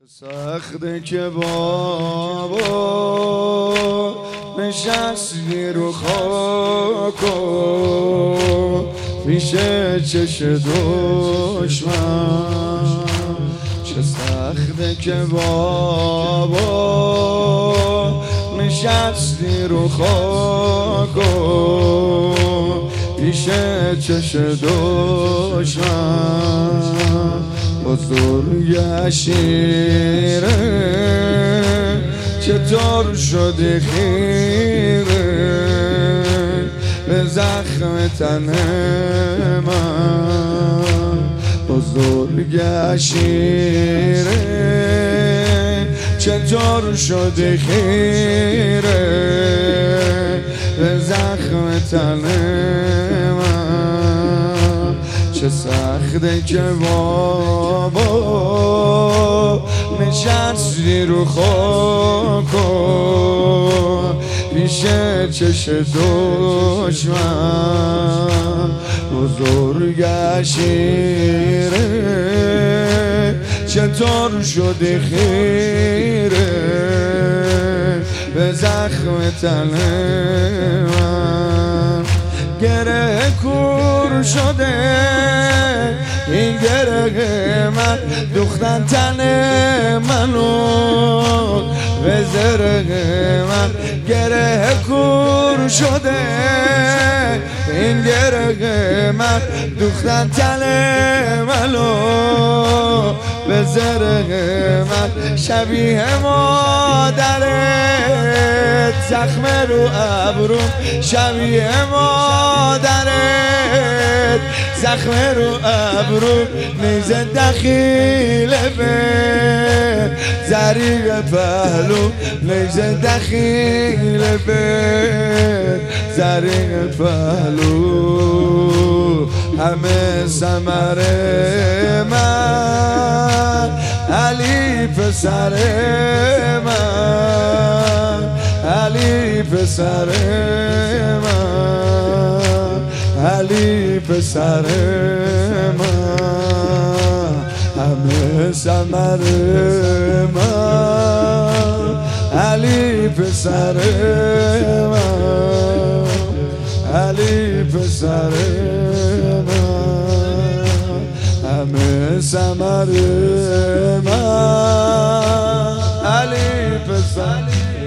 سخته که بابا نشستی رو خاکو پیش چش دشمن. چه سخته که بابا نشستی رو خاکو پیش چش دشمن. بزرگ شیره چطور شدی خیره به زخم تن من. بزرگ شیره چطور شدی خیره به زخم تن من. چه سخته که بابا نشستی رو خاکو پیش چش دشمن. بزرگ شیره چطور شدی خیره به زخم تن من. گره کور شده این گره من دوختن تن منو به زره من. گره کور شده این گره من دوختن تن منو به زره من. شبیه مادرت زخم رو ابروم شبیه مادرت زخم رو ابروم. نیزه دخیله به زریق پهلو نیزه دخیله به زریق پهلو. همه ثمر من علی پسر من علی پسر من علی پسر من. همه ثمر من علی پسر من علی پسر من. همه ثمر من علی پسر.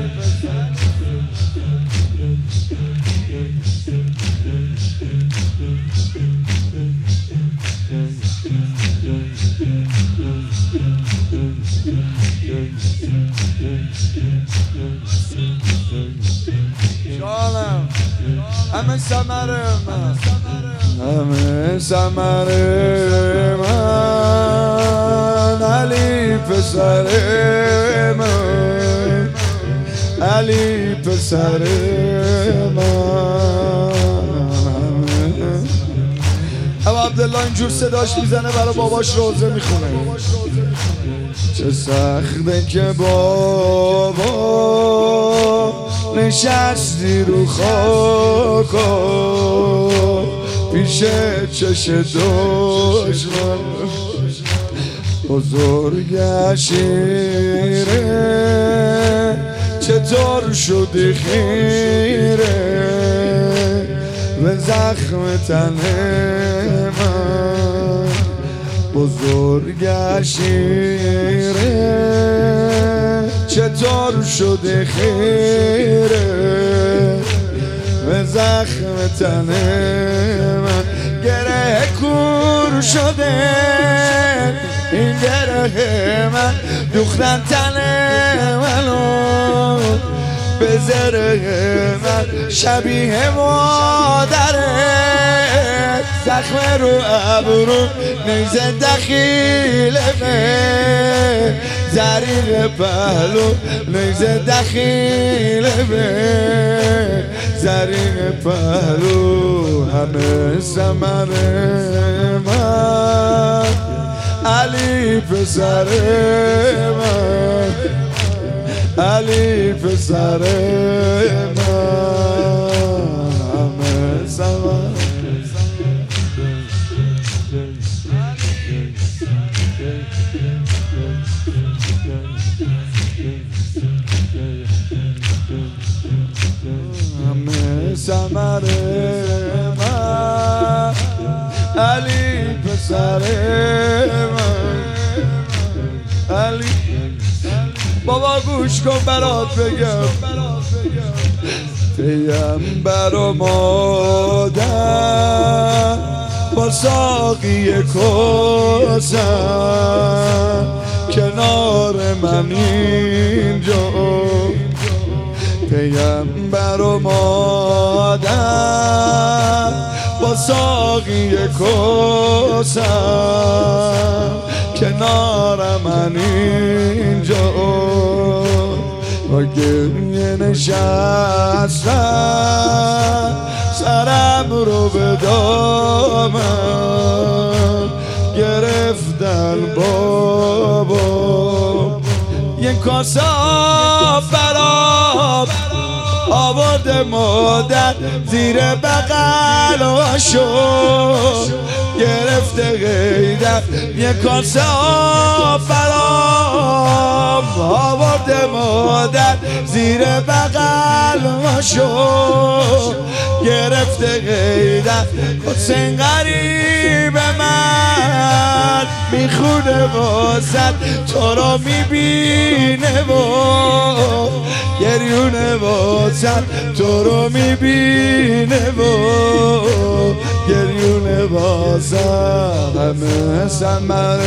جانم همه ثمر من همه ثمر من علی پسر من علی پسر من. ابا عبدالله اینجور صداش میزنه برای باباش روزه میخونه. چه سخته که بابا نشستی رو خاکو پیش چش دشمن. بزرگ شیره چطور شدی خیره به زخم تن من. بزرگ شیره چطور شده خیره به زخم تن من. گره کور شده این گره من دوختن تن منو به زره من. شبیه مادرت زخم رو ابرو نیزه دخیله به زریق پهلو نیزه دخیله به زریق پهلو. همه ثمر من علی پسر من علی پسر من. همه ثمر Yeah. ثمر من، علی پسر من، علی. بابا گوش کن برات بگم، پیغمبر و مادر با ساقی کوثر کنار من اینجا. پیغمبر و مادر با ساقی کوثر کنار من اینجا. با گریه نشستم سرم رو به دامن گرفتن بابا. یک کاسه برام آورد مادر زیر بغلاشو گرفته غیدر. یک کاسه برام آورد مادر زیر بغلاشو گرفته غیدر. حسین غریب من میخونه واسد تو رو میبینه و گریونه واسد تو رو میبینه و گریونه واسد. همه ثمر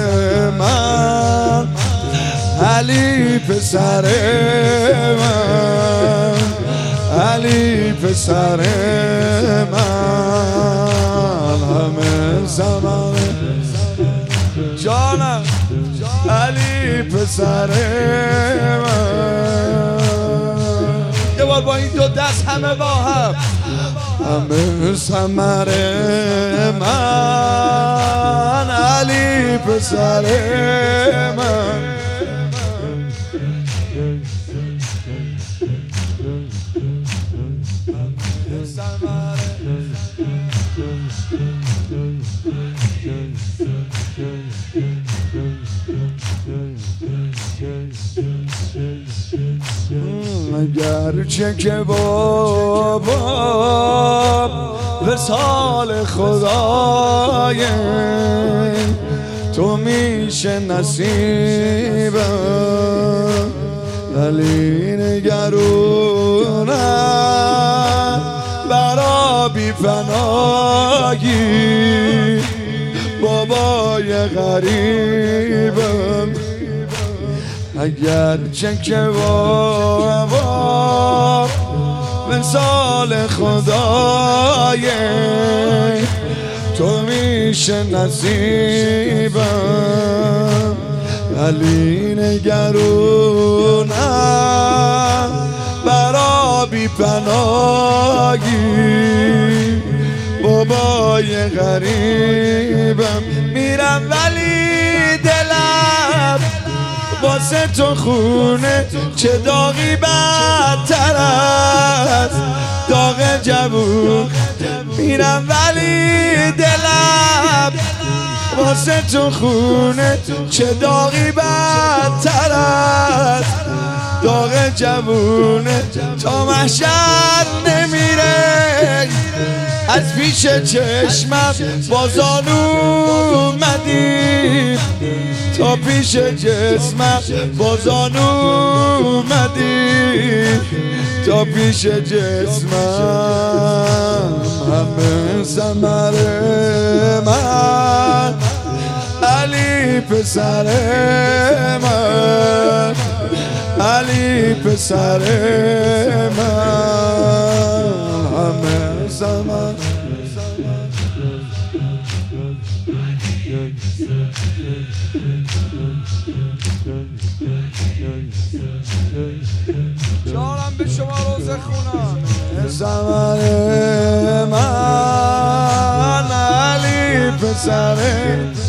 من، علی پسر من، علی پسر من. همه ثمر جانم، علی پسر من. یه بار با این دو دست همه با هم. همه ثمر من، علی پسر من. گرچه که بابا وصال خدای تو میشه نصیبم، ولی نگرونم برا بی پناهی بابای غریبم. اگرچه که بابا مثال خدای تو میشه نصیبم، ولی نگرونم برا بی پناهی بابای غریبم. میرم ولی دلم واسه تو خونه چه داغی بدتر از داغ جوون. میرم ولی دلم واسه تو خونه چه داغی بدتر از داغ جوونه. تا محشر نمیره از پیش چشمم بازان اومدی، تا پیش جسمم بازان اومدی، تا پیش جسمم. همه ثمر من، علی پسر من، علی پسر من. همه ثمر جانم به شما روزه خونم. ثمر من، علی پسر